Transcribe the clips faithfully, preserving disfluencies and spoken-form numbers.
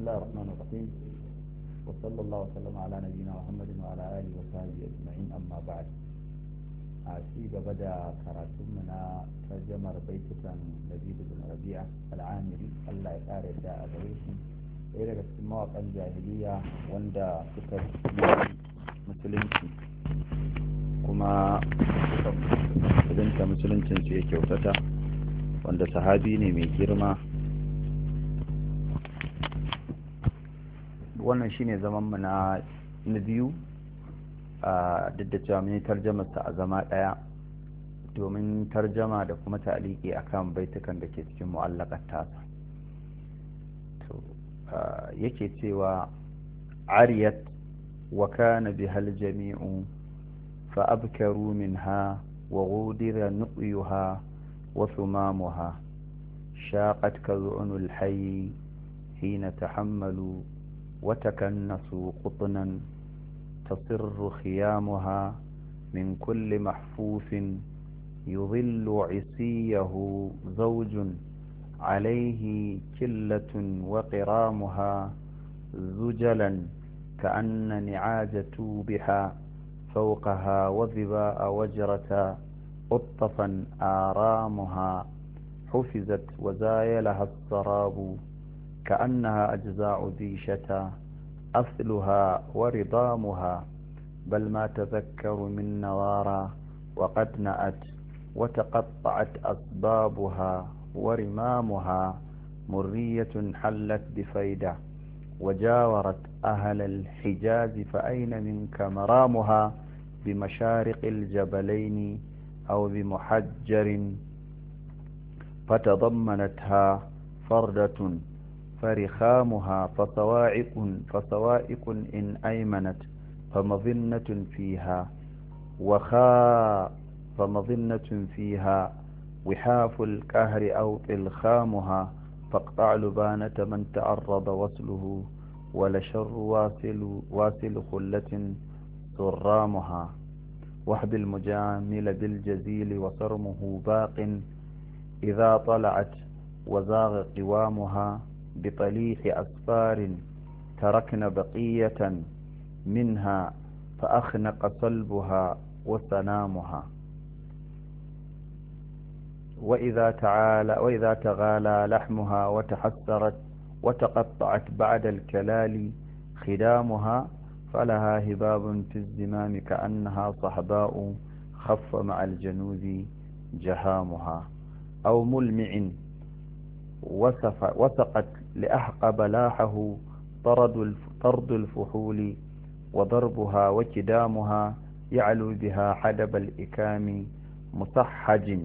الله الرحمن الرحيم وصلى الله وسلم على نبينا محمد وعلى آله وصحبه أجمعين أما بعد عشيق بدأ كراتمنا ترجمة بيتك لبيد بن ربيعة العامري الله يقارئ داء بريشن إلى مواقع الجاهلية وندا فكر مسلمتي kuma musulunta musuluncin su ya kyautata wanda sahabi ne mai girma. Wannan shine zaman mu na na biyu a duk da cewa mun tarjama sa a zama daya domin tarjama da kuma ta'liqi akan baitukan da ke cikin mu'allaqat tasa. To yake cewa ariyat wa kana bihal jami'u فأبكروا منها وغودر نؤيها وثمامها شاقت كذعن الحي حين تحملوا وتكنسوا قطنا تصر خيامها من كل محفوف يظل عصيه زوج عليه كلة وقرامها زجلا كأن نعاجة بها فوقها وظباء وجرة قطفا آرامها حفزت وزايلها السراب كأنها أجزاء ذيشة أصلها ورضامها بل ما تذكر من نوارا وقد نأت وتقطعت أسبابها ورمامها مرية حلت بفيدة وجاورت أهل الحجاز فأين منك مرامها بمشارق الجبلين أو بمحجر فتضمنتها فردة فرخامها فصواعق فصوائق إن أيمنت فمظنة فيها وخا فمظنة فيها وحاف الكهر أو طلخامها فاقطع لبانة من تعرض وصله ولشر واصل واصل خلة سرامها وحب المجامل بالجزيل وصرمه باق إذا طلعت وزاغ قوامها بطليح أسفار تركن بقية منها فأخنق صلبها وسنامها وإذا تعالى وإذا تغالى لحمها وتحسرت وتقطعت بعد الكلال خدامها فلها هباب في الزمام كأنها صحباء خف مع الجنوب جهامها أو ملمع وسقت لأحقب لاحه طرد طرد الفحول وضربها وكدامها يعلو بها حدب الإكام مصحج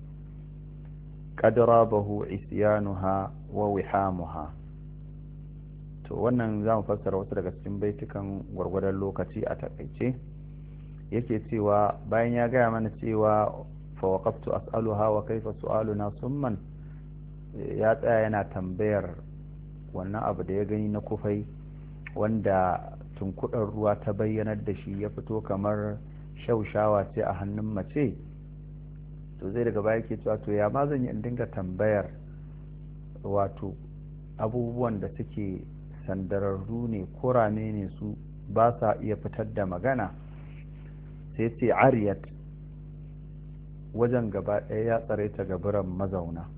قد رابه عصيانها ووحامها. to wannan za mu fassara wasu daga cikin baitukan gwargwadon lokaci a takaice. Yake cewa bayan ya gaya mana cewa fa waqaftu as'aluha wa kaifa su'aluna summan, ya tsaya yana tambayar wannan abu da ya gani na kufai wanda tunkudar ruwa ta bayyanar da shi ya fito kamar shaushawa ce a hannun mace. To zai daga baya ke cewa to ya ma zan yi in dinga tambayar wato abubuwan da suke sandararru ne kurame ne su ba sa iya fitar da magana. sai ce ariyat wajen gaba ɗaya ya tsare ta gaburan mazauna.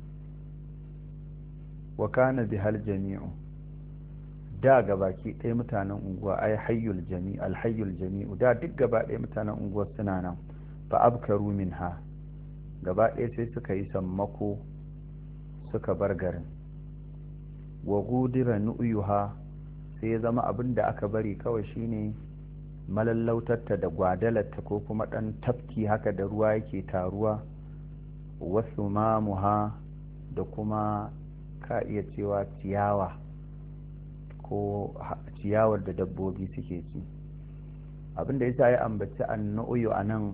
wa kana bihal jami'u da gabaki ɗaya mutanen unguwa ai hayyul jami alhayyul jami'u da duk gaba ɗaya mutanen unguwa suna nan. fa abkaru minha gaba ɗaya sai suka yi sammako suka bar garin. wa gudira nu'yuha sai ya zama abin da aka bari kawai shine malallautarta da gwadalarta ko kuma ɗan tafki haka da ruwa yake taruwa. wasu mamuha da kuma ka iya cewa ciyawa ko ciyawar da dabbobi suke ci. abin da yasa ya ambaci annu'yu a nan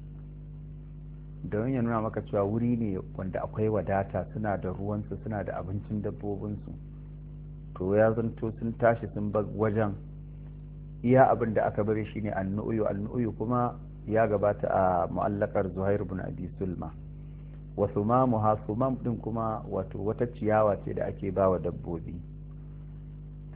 don ya nuna maka cewa wuri ne wanda akwai wadata, suna da ruwansu suna da abincin dabbobinsu. to ya zanto sun tashi sun bar wajen, iya abin da aka bari shine annu'yu. annu'yu kuma ya gabata a mu'allakar Zuhair ibn Abi Sulma. wa sumamuha, sumam din kuma wato wata ciyawa ce da ake bawa dabbobi.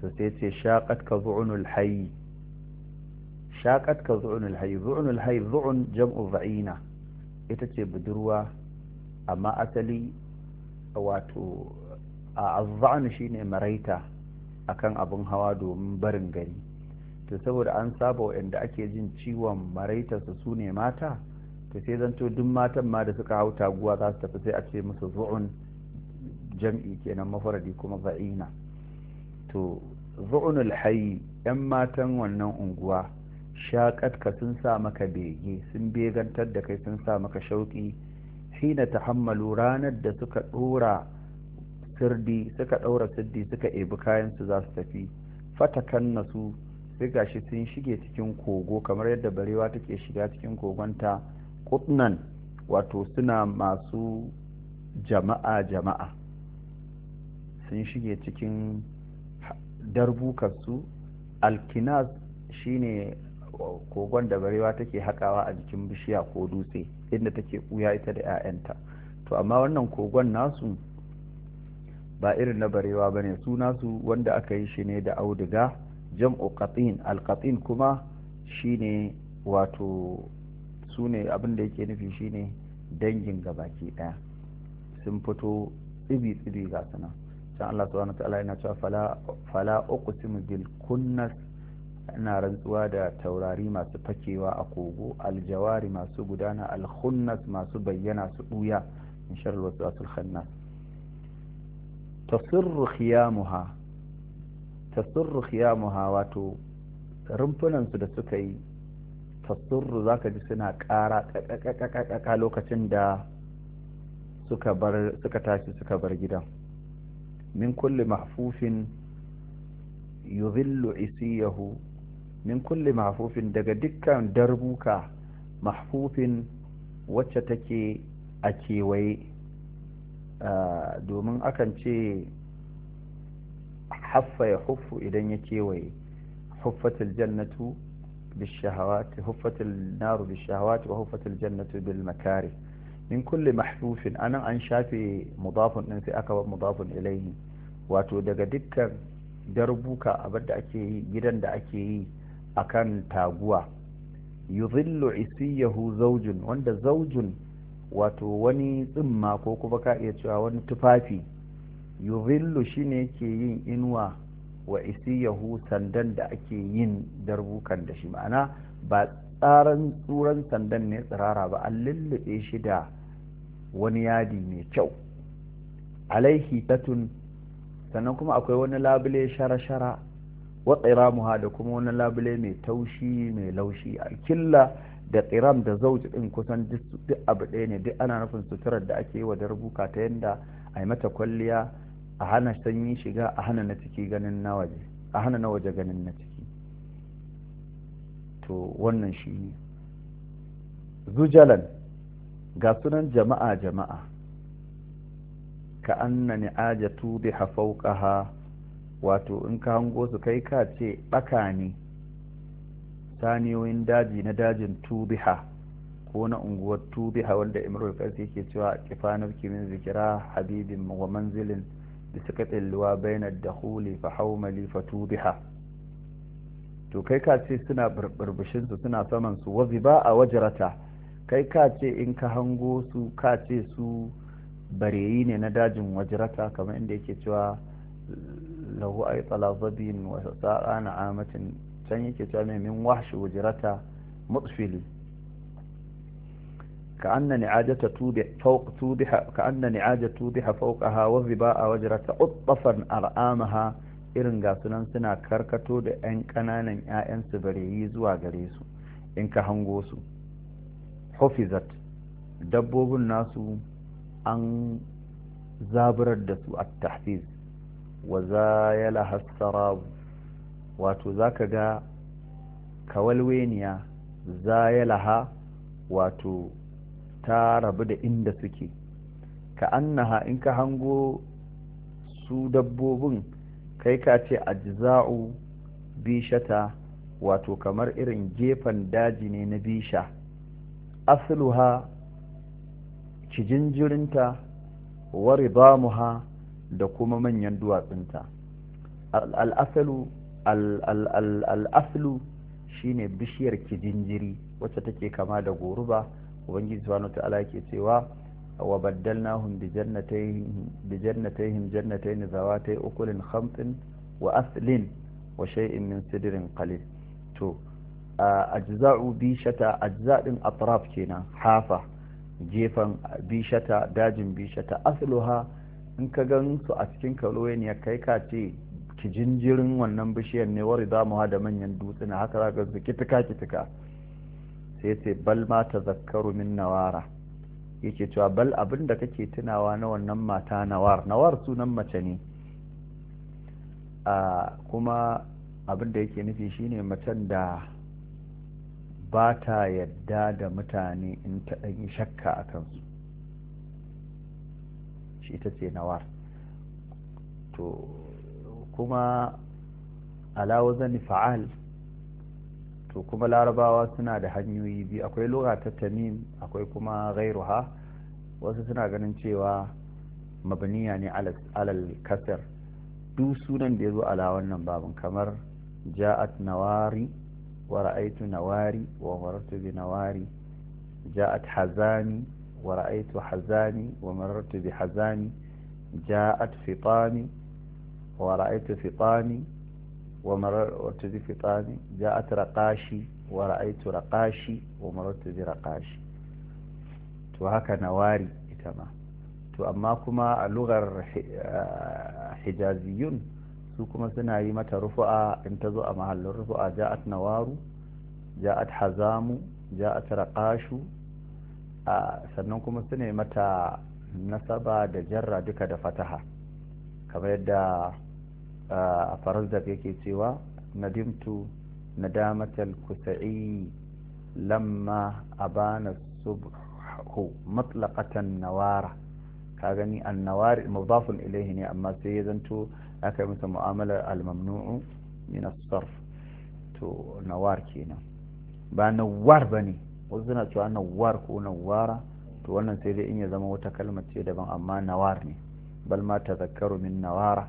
to sai ce shaqat ka zu'unul hayy shaqat ka zu'unul hayy zu'unul hayy zu'un jam'u za'ina ita ce budurwa amma asali wato a azza'an shine maraita akan abin hawa domin barin gari to saboda an saba waɗanda ake jin ciwon maraitarsu su ne mata to sai zanto duk matan ma da suka hau taguwa za su tafi sai a ce musu zu'un jam'i kenan mafaradi kuma za'ina to zu'unul hayy yan matan wannan unguwa shaƙatka sun sa maka bege sun begantar da kai sun sa maka shauƙi hina tahammalu ranar da suka ɗora sirdi suka ɗaura sirdi suka ebi kayansu za su tafi fatakan nasu sai gashi sun shige cikin kogo kamar yadda barewa take shiga cikin kogonta kutnan wato suna masu jama'a jama'a sun shige cikin darbukarsu alkinas shine kogon da barewa take haƙawa a jikin bishiya ko dutse inda take ɓuya ita da 'ya'yanta to amma wannan kogon nasu ba irin na barewa bane su nasu wanda aka yi shi ne da auduga jam'u qatin alqatin kuma shine wato su ne abin da yake nufi shine dangin gabaki daya sun fito tsibi tsibi ga sana can Allah subhanahu wa ta'ala yana cewa fala fala uqsimu bil kunnas ina rantsuwa da taurari masu fakewa a kogo aljawari masu gudana alkhunnas masu bayyana su buya in sharri waswasul khannas tasirru khiyamuha tasirru khiyamuha wato rumfunan su da suka yi tasirru zaka ji suna ƙara kakakakaka lokacin da suka bar suka tashi suka bar gidan min kulli mahfufin yuzillu isiyahu min kulli mahfufin daga dukkan darbuka mahfufin wacce take a kewaye domin akan ce haffa ya huffu idan ya kewaye huffatul jannatu bishahawati huffatul naru bishahawati wa huffatul jannatu bil makari min kulli mahfufin anan an shafe mudafun din sai aka bar mudafun ilayhi wato daga dukkan darbuka abinda ake yi gidan da ake yi akan taguwa yuzillu isiyahu zaujun wanda zaujun wato wani tsimma ko kuma ka iya cewa wani tufafi yuzillu shine yake yin inuwa wa isiyahu sandan da ake yin darbukan da shi ma'ana ba tsaran tsuran sandan ne tsirara ba an lullube shi da wani yadi mai kyau alaihi tatun sannan kuma akwai wani labule shara-shara wa tsiramuha da kuma wani labule mai taushi mai laushi a killa da tsiram da zauji din kusan duk abu ɗaya ne duk ana nufin suturar da ake yi wa darbuka ta yadda a yi mata kwalliya a hana sanyi shiga a hana na ciki ganin na waje a hana na waje ganin na ciki to wannan shi ne zujalan ga sunan jama'a jama'a ka anna ni'ajatu bi hafauqaha wato in ka hango su kai ka ce baka ne saniyoyin daji na dajin tubiha ko na unguwar tubiha wanda imrul qais yake cewa kifanar kimin zikira habibin wa manzilin da suka tsilluwa bainar dakhuli fa haumali fa tubiha to kai ka ce suna burbushin su suna saman su wazi ba a wajrata kai ka ce in ka hango su ka ce su bareyi ne na dajin wajrata kamar inda yake cewa lahu ay talazabin wa sa'a na'amatin can yake cewa mai min wahshi wajrata mutfili كأن نعاجة توبح فوق توبح كأن نعاجة توبح فوقها والظباء وجرت عطفا أرآمها irin ga sunan suna karkato da 'yan ƙananan 'ya'yansu bareyi zuwa gare su in ka hango su hufizat dabbobin nasu an zaburar da su a tahfiz wa zayala hassarab wato zaka ga kawalweniya zayalaha wato ta rabu da inda suke ka annaha in ka hango su dabbobin kai ka ce ajza'u bishata wato kamar irin gefen daji ne na bisha asluha kijinjirinta wa ridamuha da kuma manyan duwatsunta al'asalu al'aslu shine bishiyar kijinjiri wacce take kama da goruba. ubangiji subhanahu ta'ala yake cewa wa baddalnahum bi jannatayhim bi jannatayhim jannatayn zawatay ukulin khamtin wa aslin wa shay'in min sidrin qalil. to ajza'u bishata, ajza' din atraf kenan, hafa gefen bishata, dajin bishata. asluha in ka gan su a cikin kaloyen ya kai ka ce kijinjirin wannan bishiyar ne, wari za mu da manyan dutsuna haka za ka su kitika kitika. sai ce bal ma ta zakaru min nawara, yake cewa bal abin da kake tunawa na wannan mata nawar. nawar sunan mace ne, kuma abin da yake nufi shine macen da ba ta yadda da mutane in ta ɗanyi shakka a kansu, shi ita ce nawar. to kuma alawa zani fa'al, to kuma larabawa suna da hanyoyi biyu, akwai lura ta tamim akwai kuma gairuha. wasu suna ganin cewa mabniya ne alal kasar, duk sunan da ya zo ala wannan babin, kamar ja'at nawari wa ra'aytu nawari wa marartu bi nawari, ja'at hazani wa ra'aytu hazani wa marartu bi hazani, ja'at fitani wa ra'aytu fitani wa marartu bi fitani, ja'at raqashi wa ra'aytu raqashi wa marartu bi raqashi. to haka nawari ita ma. to amma kuma a lugar hijaziyun su kuma suna yi mata rufu'a in ta zo a mahallin rufu'a, ja'at nawaru, ja'at hazamu, ja'at raqashu. sannan kuma suna yi mata nasaba da jarra duka da fataha, kamar yadda a farazdaq yake cewa nadimtu nadamatal kusa'i lamma abana subhu matlaqatan nawara. ka gani annawar mudafun ilayhi ne, amma sai ya zanto aka yi masa mu'amalar al-mamnu'u min as-sarf. to nawar kenan, ba nawar bane. wasu suna cewa nawar ko nawara, to wannan sai dai in ya zama wata kalmar ce daban, amma nawar ne. bal ma tazakkaru min nawara.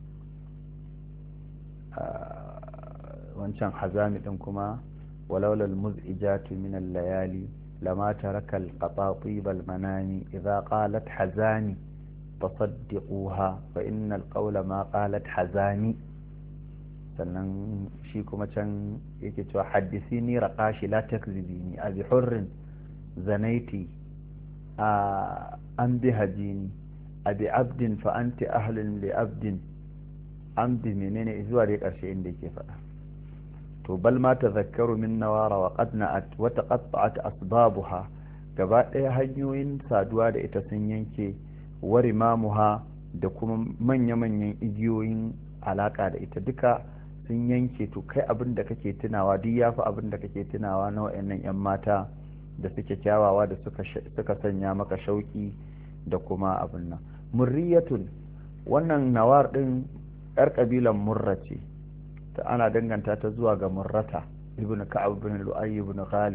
wancan hazami din kuma walaula al-muz'ijatu min al-layali لما ترك القطاطيب المنام إذا قالت حزاني فصدقوها فإن القول ما قالت حزاني. sannan shi kuma can yake cewa haddisini raqashi la takzibini abi hurrin zanaiti a an bi hajini abi abdin fa anti ahlun li abdin an bi menene zuwa da karshe inda yake faɗa. to bal ma tazakkaru min nawara wa qad na'at wa taqatta'at asbabuha, gaba ɗaya hanyoyin saduwa da ita sun yanke, wa rimamuha da kuma manya-manyan igiyoyin alaka da ita duka sun yanke. to kai abin da kake tunawa duk yafi abin da kake tunawa na wayannan yan mata da suke kyawawa da suka suka sanya maka shauki da kuma abin nan. murriyatun, wannan nawar din yar kabilan murra ce, ta ana danganta ta zuwa ga murrata ibn ka'ab ibn lu'ay ibn ghalib.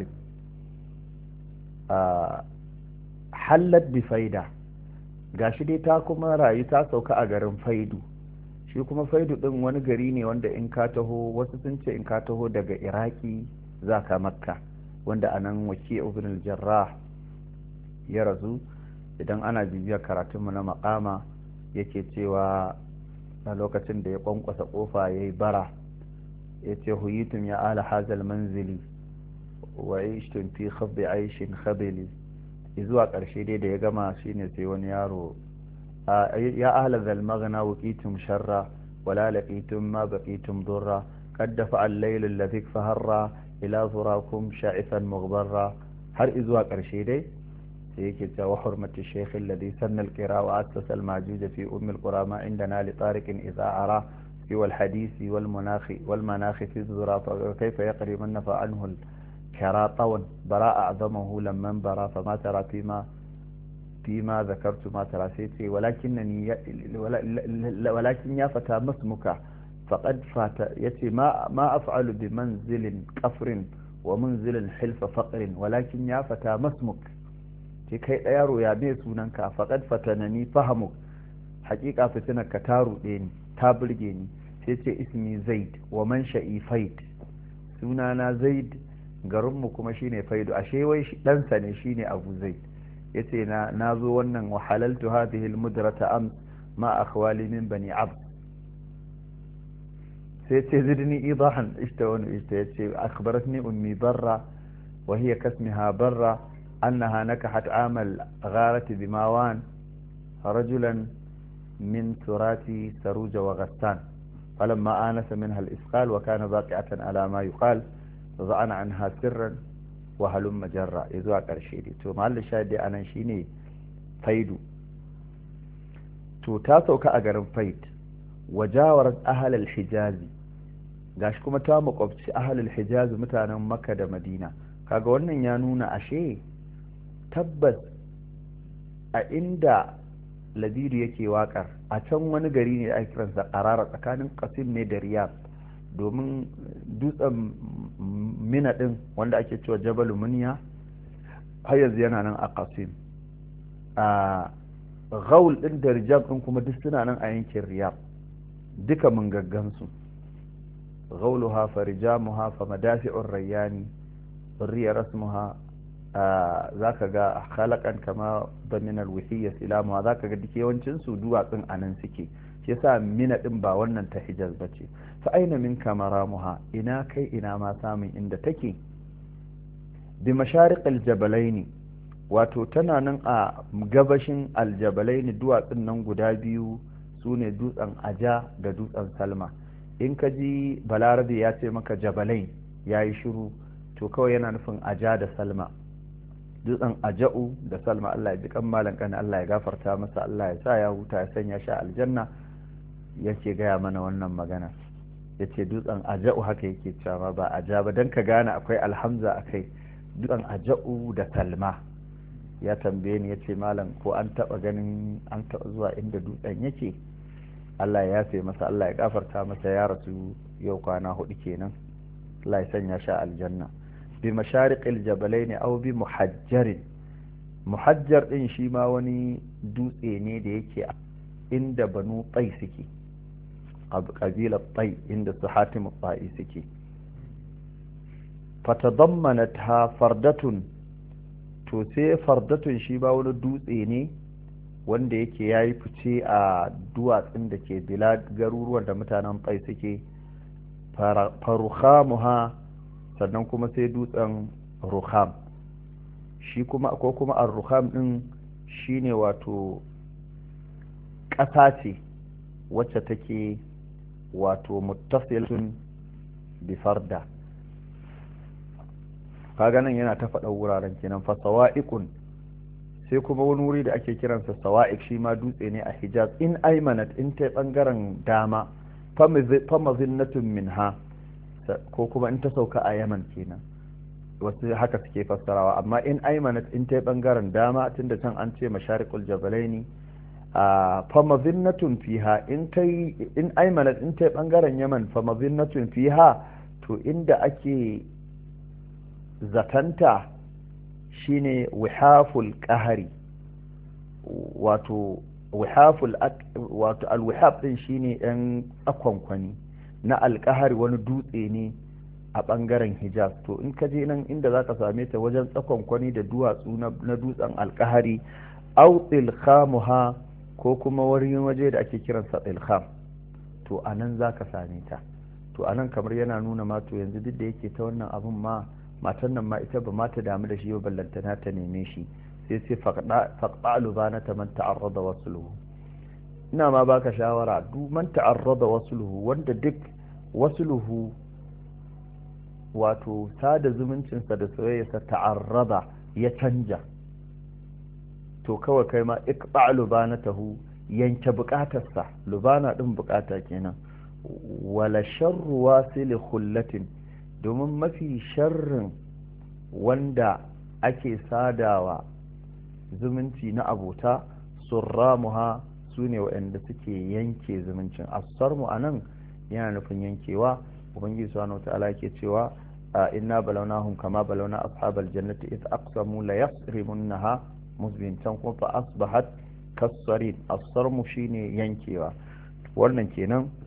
hallat bi faida, gashi dai ta kuma rayu ta sauka a garin faidu. shi kuma faidu din wani gari ne wanda in ka taho, wasu sun ce in ka taho daga iraki za ka makka, wanda anan waki ibn al-jarrah ya razu. idan ana bibiyar karatunmu na maqama yake cewa a lokacin da ya kwankwasa kofa yayi bara, yace huyitum ya ala hazal manzili wa aishtum fi khaddi aishin khadili, zuwa karshe dai da ya gama shine sai wani yaro ya ahla zal maghna waqitum sharra wala laqitum ma baqitum durra qad dafa al-layl alladhi faharra ila zurakum sha'ifan mughbarra, har zuwa karshe dai sai yake cewa hurmatu shaykh alladhi sanna al-qira wa assasa al-majuj fi umm al-qura ma indana li tariqin idha ara والحديث والمناخ والمناخ في الزراف كيف يقري من نفى عنه الكرى طون براء أعظمه لما برا فما ترى فيما فيما ذكرت ما ترى سيتي ولكنني ولكن يا فتى ما اسمك فقد فات يتي ما ما أفعل بمنزل كفر ومنزل حلف فقر ولكن يا فتى ما اسمك كي يارو يا بي سننك فقد فتنني فهمك حقيقة فتنك تارو ديني ta burge ni, sai ce ismi zaid wa man sha'i faid, sunana zaid garinmu kuma shine faidu, ashe wai ɗansa ne shine abu zaid. yace na nazo wannan wa halaltu hadhihi almudrata am ma akhwali min bani abd. sai ce zidni idahan ista wani ista yace akhbaratni ummi barra wa hiya kasmiha barra annaha nakahat amal gharati bimawan rajulan min surati saruja wa ghassan فلما آنس منها الإسقال وكان باقعة على ما يقال ضعن عنها سرا وهلم جرا إذوا قرشيدي تو محل الشاهد أنا شيني فيدو تو تاسو كأجرم فيد وجاورت أهل الحجاز gashi kuma ta makwabci ahalul hijaz mutanen makka da madina. kaga wannan ya nuna ashe tabbas a inda labiru yake wakar a can wani gari ne ake kiransa qarara tsakanin qasim ne da riyad, domin dutsen mina din wanda ake cewa jabal munya har yanzu yana nan a qasim. a gaul din da rijab din kuma duk suna nan a yankin riyad, duka mun gaggansu. غولها فرجامها فمدافع الريان برية رسمها ذاك جاء خلقا كما ضمن الوحية سلامها ذاك قد كيوانشن سودوا قن أننسكي يسا من إنبا ونن تحجاز بچي فأين منك مرامها إنا كي إنا ما سامي عند تكي بمشارق الجبلين wato tana nan a gabashin aljabalaini duwatsun nan guda biyu sune dutsen aja da dutsen salma. in ka ji balarabe ya ce maka jabalai ya yi shiru to kawai yana nufin aja da salma. dutsen aja'u da salma Allah ya ji kan malan kan Allah ya gafarta masa, Allah ya sa ya huta ya sanya shi aljanna, yake gaya mana wannan magana. yace dutsen aja'u haka yake cewa ba aja ba, dan ka gane akwai alhamza akai. dutsen aja'u da salma. ya tambaye ni yace malam ko an taba ganin an taba zuwa inda dutsen yake. Allah ya yafe masa, Allah ya gafarta masa, ya rasu yau kwana hudu kenan. Allah ya sanya shi aljanna. bi mashariqil jabalaini aw bi muhajjarin. muhajjar din shi ma wani dutse ne da yake inda banu tai suke, kabilar tai inda su hatim tai suke. fatadammanatha fardatun, to sai fardatun shi ba wani dutse ne wanda yake ya yi fice a duwatsun da ke bilad garuruwan da mutanen tsai suke. faruhamuha, sannan kuma sai dutsen ruham shi kuma ko kuma ar-ruham din shine wato ƙasa ce wacce take wato muttasilatun bi farda. kaga nan yana ta faɗa wuraren kenan fa sawa'iqun, sai kuma wani wuri da ake kiransa sawa'iq shi ma dutse ne a hijaz. in aimanat, in ta bangaren dama, fa mazinnatun minha, ko kuma in ta sauka a yaman kenan, wasu haka suke fassarawa. amma in aimanat, in ta bangaren dama, tunda can an ce mashariqul jabalaini, fa mazinnatun fiha, in kai in aimanat, in ta bangaren yaman, fa mazinnatun fiha, to inda ake zatanta shine wihaful qahari, wato wihaful wato alwihaf din shine yan tsakonkwani na alqahari, wani dutse ne a bangaren hijaz. to in ka je nan inda zaka same ta wajen tsakonkwani da duwatsu na dutsen alqahari, aw tilkhamuha, ko kuma wani waje da ake kiransa tilkham, to anan zaka same ta. to anan kamar yana nuna ma to yanzu duk da yake ta wannan abun ma matan nan ma ita ba ma ta damu da shi ba, ballantana ta neme shi. sai sai faqta lubanata man ta'arrada wasluhu. ina ma baka shawara, duk man ta'arrada wasluhu, wanda duk wasluhu wato sada zumuncinsa da soyayyarsa ta'arrada ya canja, to kawai kai ma iqta lubanatahu, yanke bukatarsa. lubana din bukata kenan. wala sharru wasil khullatin, domin mafi sharrin wanda ake sadawa zumunci na abota, surramuha, su ne waɗanda suke yanke zumuncin. asarmu a nan yana nufin yankewa. ubangiji subhanahu wata'ala yake cewa inna balawnahum kama balawna ashabal jannati id aqsamu la yasrimunha musbin, can kuma fa asbahat kasarin. asarmu shine yankewa. wannan kenan